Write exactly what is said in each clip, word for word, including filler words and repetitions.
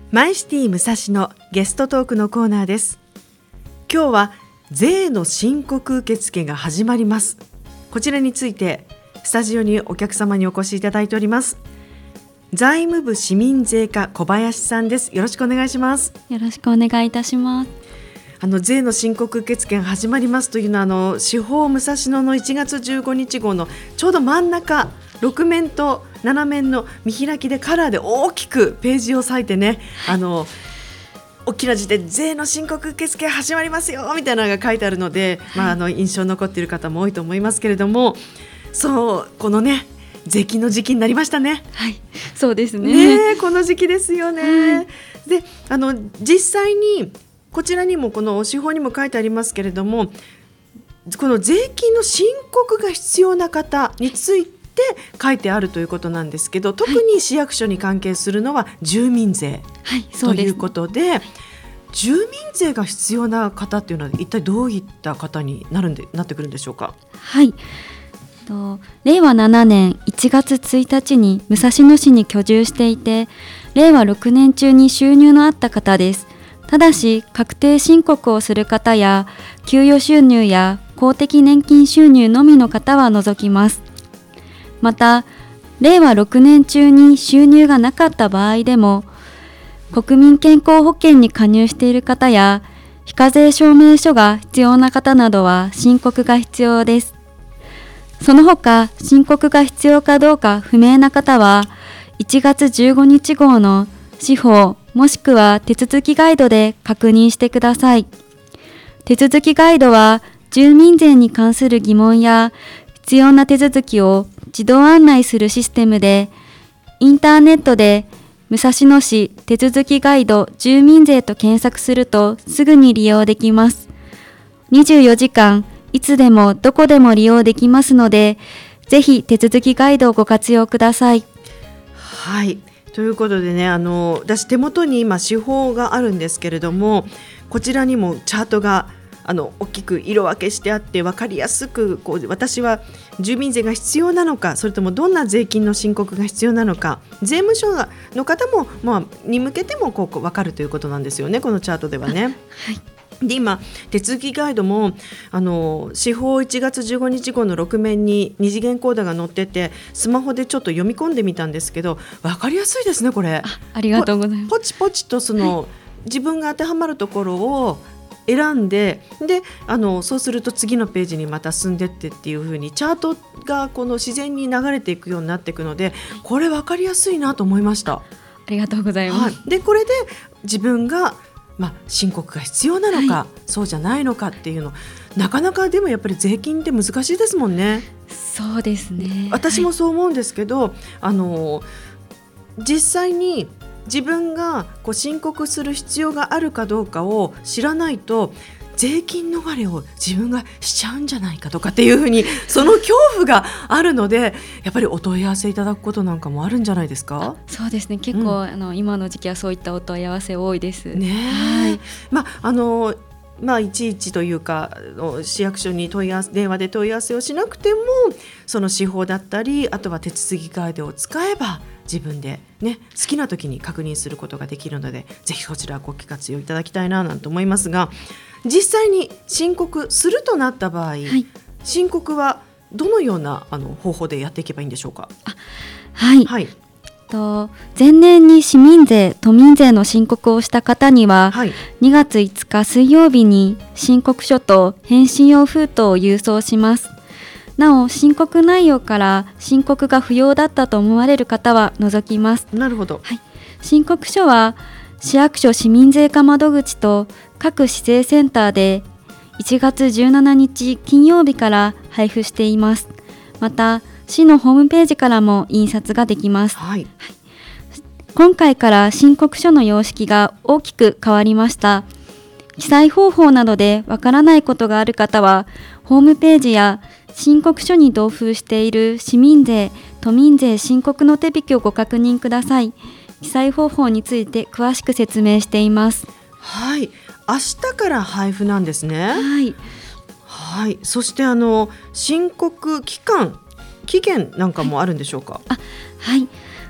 マイシティ武蔵のゲストトークのコーナーです。今日は税の申告受付が始まります。こちらについてスタジオにお客様にお越しいただいております。財務部市民税課小林さんです。よろしくお願いします。 よろしくお願いいたします。 あの税の申告受付が始まりますというのは、あの司法武蔵野のいちがつじゅうごにち号のちょうど真ん中ろく面となな面の見開きでカラーで大きくページを割いてね、あの大きな字で税の申告受付始まりますよみたいなのが書いてあるので、まあ、あの印象に残っている方も多いと思いますけれども、そうこのね税金の時期になりましたね。 はい、そうですね。 ね、この時期ですよね。はい、であの実際にこちらにもこの司法にも書いてありますけれども、この税金の申告が必要な方について書いてあるということなんですけど、特に市役所に関係するのは住民税、はい、ということで、はい、住民税が必要な方っていうのは一体どういった方になるんでなってくるんでしょうか。 はい、とれいわななねんいちがつついたちに武蔵野市に居住していて、れいわろくねん中に収入のあった方です。ただし確定申告をする方や給与収入や公的年金収入のみの方は除きます。またれいわろくねん中に収入がなかった場合でも、国民健康保険に加入している方や非課税証明書が必要な方などは申告が必要です。その他申告が必要かどうか不明な方はいちがつじゅうごにち号の司法もしくは手続きガイドで確認してください。手続きガイドは住民税に関する疑問や必要な手続きを自動案内するシステムで、インターネットで武蔵野市手続きガイド住民税と検索するとすぐに利用できます。にじゅうよじかんいつでもどこでも利用できますので、ぜひ手続きガイドをご活用ください。 はい、ということでね、あの私手元に今司法があるんですけれども、こちらにもチャートがあの大きく色分けしてあって分かりやすく、こう私は住民税が必要なのか、それともどんな税金の申告が必要なのか、税務署の方も、まあ、に向けてもこう分かるということなんですよね、このチャートではね。はい、で今手続きガイドもあの司法いちがつじゅうごにち号のろく面に二次元コードが載ってて、スマホでちょっと読み込んでみたんですけど、分かりやすいですねこれ。 あ, ありがとうございます。 ポチポチとその、はい、自分が当てはまるところを選んで、であのそうすると次のページにまた進んでってっていう風にチャートがこの自然に流れていくようになっていくので、これ分かりやすいなと思いました。ありがとうございます。 はい、でこれで自分がまあ、申告が必要なのか、はい、そうじゃないのかっていうの、なかなかでもやっぱり税金って難しいですもんね。 そうですね、 私もそう思うんですけど、はい、あの実際に自分がこう申告する必要があるかどうかを知らないと、税金逃れを自分がしちゃうんじゃないかとかっていうふうにその恐怖があるので、やっぱりお問い合わせいただくことなんかもあるんじゃないですか。 そうですね、結構、うん、あの今の時期はそういったお問い合わせ多いですね。 はい、まああのまあ、いちいちというか市役所に問い合わせ電話で問い合わせをしなくても、その司法だったりあとは手続きガイドを使えば自分で、ね、好きな時に確認することができるので、ぜひこちらご活用いただきたいななんて思いますが、実際に申告するとなった場合、はい、申告はどのようなあの方法でやっていけばいいんでしょうか。 あ、はい、 はい、 と前年に市民税都民税の申告をした方には、はい、にがついつか水曜日に申告書と返信用封筒を郵送します。なお申告内容から申告が不要だったと思われる方は除きます。 なるほど、 はい、申告書は市役所市民税課窓口と各市政センターでいちがつじゅうしちにち金曜日から配布しています。また市のホームページからも印刷ができます。 はい、 今回から申告書の様式が大きく変わりました。記載方法などでわからないことがある方は、ホームページや申告書に同封している市民税、都民税申告の手引きをご確認ください。記載方法について詳しく説明しています。 はい、明日から配布なんですね。 はい、 はい、そしてあの申告期間期限なんかもあるんでしょうか。 あ、はい、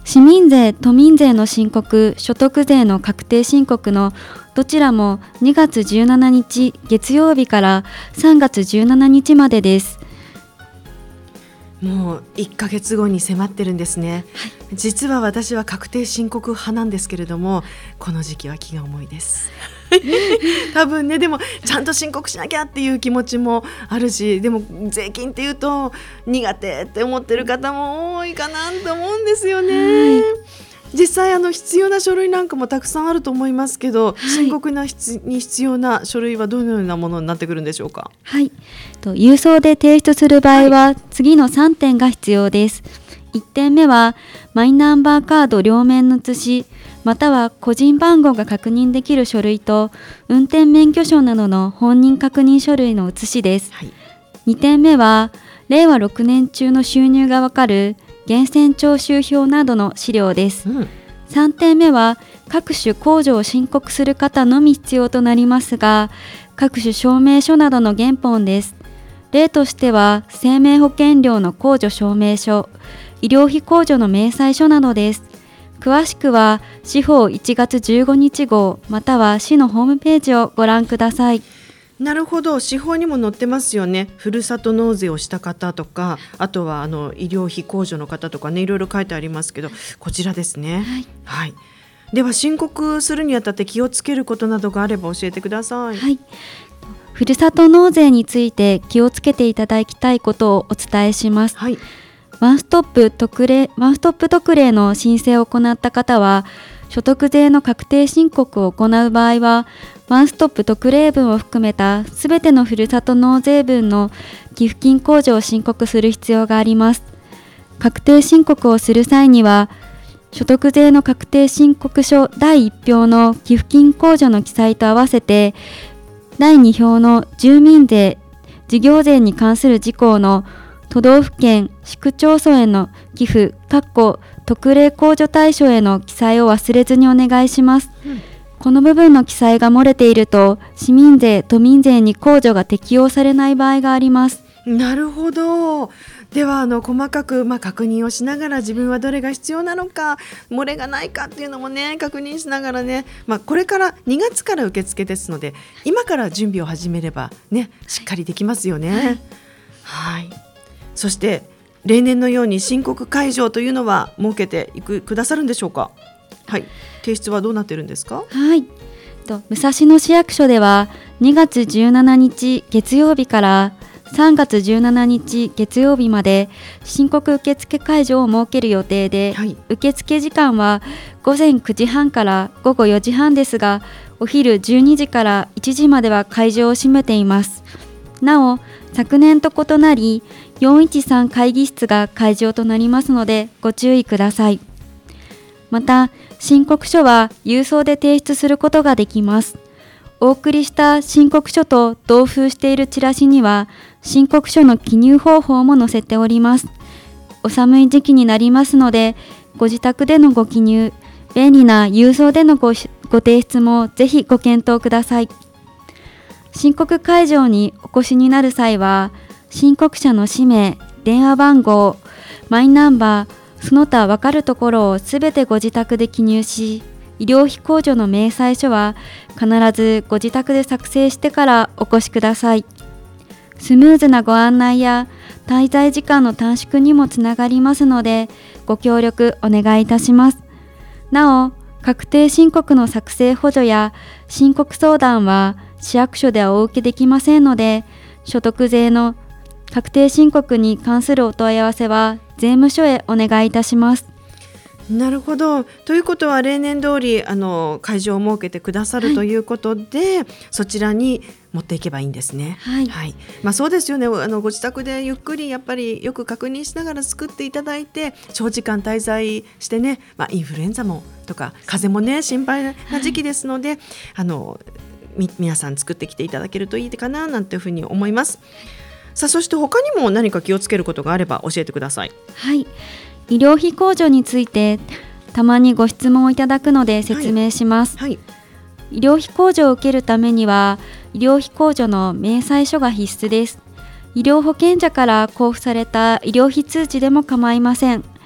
市民税、都民税の申告、所得税の確定申告のどちらもにがつじゅうしちにち月曜日からさんがつじゅうしちにちまでです。 もういっかげつごに迫ってるんですね、はい、実は私は確定申告派なんですけれども、この時期は気が重いです多分ね。でもちゃんと申告しなきゃっていう気持ちもあるし、でも税金っていうと苦手って思ってる方も多いかなと思うんですよね、はい、実際あの必要な書類なんかもたくさんあると思いますけど、はい、申告な必に必要な書類はどのようなものになってくるんでしょうか。 はい、と郵送で提出する場合は次のさんてんが必要です。いってんめはマイナンバーカード両面の写し、または個人番号が確認できる書類と運転免許証などの本人確認書類の写しです、はい、にてんめはれいわろくねん中の収入がわかる源泉徴収票などの資料です、うん、さんてんめは各種控除を申告する方のみ必要となりますが、各種証明書などの原本です。例としては生命保険料の控除証明書、医療費控除の明細書などです。詳しくは市法いちがつじゅうごにち号または市のホームページをご覧ください。 なるほど、司法にも載ってますよね。ふるさと納税をした方とか、あとはあの医療費控除の方とかね、いろいろ書いてありますけど、こちらですね、はいはい、では申告するにあたって気をつけることなどがあれば教えてください。 はい、ふるさと納税について気をつけていただきたいことをお伝えします。はい、ワンストップ特例、ワンストップ特例の申請を行った方は、所得税の確定申告を行う場合は、ワンストップ特例分を含めたすべてのふるさと納税分の寄付金控除を申告する必要があります。確定申告をする際には、所得税の確定申告書だいいち票の寄付金控除の記載と合わせて、だいに票の住民税、事業税に関する事項の都道府県、市区町村への寄付、特例控除対象への記載を忘れずにお願いします。うん、この部分の記載が漏れていると、市民税、都民税に控除が適用されない場合があります。 なるほど。ではあの細かく、まあ、確認をしながら自分はどれが必要なのか、漏れがないかっていうのもね、確認しながらね、まあ、これからにがつから受付ですので、今から準備を始めればね、しっかりできますよね。はい、はい、そして例年のように申告会場というのは設けていくくださるんでしょうか。はい、提出はどうなってるんですか。 はい、と武蔵野市役所ではにがつじゅうしちにち月曜日からさんがつじゅうしちにち月曜日まで申告受付会場を設ける予定で、はい、受付時間はごぜんくじはんからごごよじはんですが、お昼じゅうにじからいちじまでは会場を閉めています。なお昨年と異なりよんいちさん会議室が会場となりますのでご注意ください。また申告書は郵送で提出することができます。お送りした申告書と同封しているチラシには申告書の記入方法も載せております。お寒い時期になりますので、ご自宅でのご記入、便利な郵送での ご, ご提出もぜひご検討ください。申告会場にお越しになる際は、申告者の氏名、電話番号、マイナンバー、その他分かるところをすべてご自宅で記入し、医療費控除の明細書は必ずご自宅で作成してからお越しください。スムーズなご案内や滞在時間の短縮にもつながりますので、ご協力お願いいたします。なお、確定申告の作成補助や申告相談は市役所ではお受けできませんので、所得税の確定申告に関するお問い合わせは税務署へお願いいたします。 なるほど。ということは例年通りあの会場を設けてくださるということで、はい、そちらに持っていけばいいんですね。はいはい、まあ、そうですよね。あのご自宅でゆっくりやっぱりよく確認しながら作っていただいて、長時間滞在してね、まあ、インフルエンザもとか風邪もね心配な時期ですので、はい、あのみ皆さん作ってきていただけるといいかななんていうふうに思います。さあ、そして他にも何か気をつけることがあれば教えてください。 はい、医療費控除についてたまにご質問をいただくので説明します。はいはい、医療費控除を受けるためには医療費控除の明細書が必須です。医療保険者から交付された医療費通知でも構いません。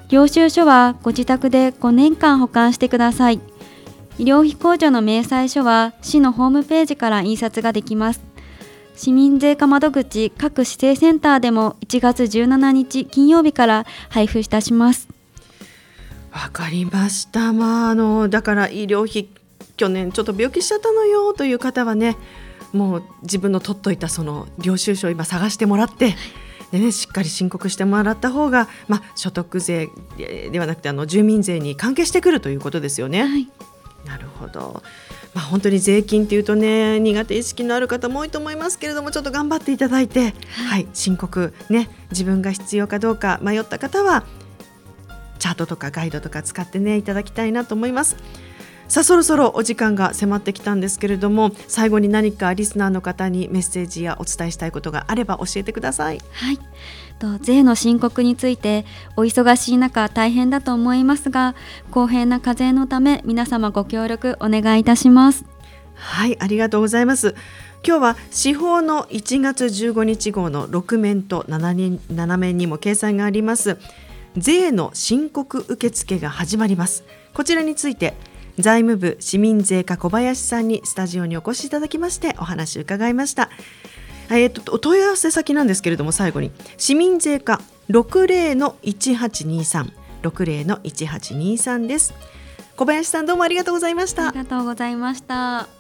領収書はご自宅でごねんかん保管してください。医療費控除の明細書は市のホームページから印刷ができます。市民税課窓口各市政センターでもいちがつじゅうしちにち金曜日から配布いたします。 わかりました。まあ、あのだから医療費去年ちょっと病気しちゃったのよという方はね、もう自分の取っといたその領収書を今探してもらってで、ね、しっかり申告してもらった方が、まあ、所得税ではなくてあの住民税に関係してくるということですよね。 はい、 なるほど。まあ、本当に税金っていうとね、苦手意識のある方も多いと思いますけれども、ちょっと頑張っていただいて、はいはい、申告ね、自分が必要かどうか迷った方はチャートとかガイドとか使ってねいただきたいなと思います。さあ、そろそろお時間が迫ってきたんですけれども、最後に何かリスナーの方にメッセージやお伝えしたいことがあれば教えてください。 はい、と税の申告についてお忙しい中大変だと思いますが、公平な課税のため皆様ご協力お願いいたします。 はい、ありがとうございます。今日は司法のいちがつじゅうごにち号のろくめんとななめんにも掲載があります税の申告受付が始まります。こちらについて財務部市民税課小林さんにスタジオにお越しいただきましてお話を伺いました。えー、とお問い合わせ先なんですけれども、最後に市民税課 ろくぜろのいちはちにさん ろくぜろのいちはちにさんです。小林さん、どうもありがとうございました。 ありがとうございました。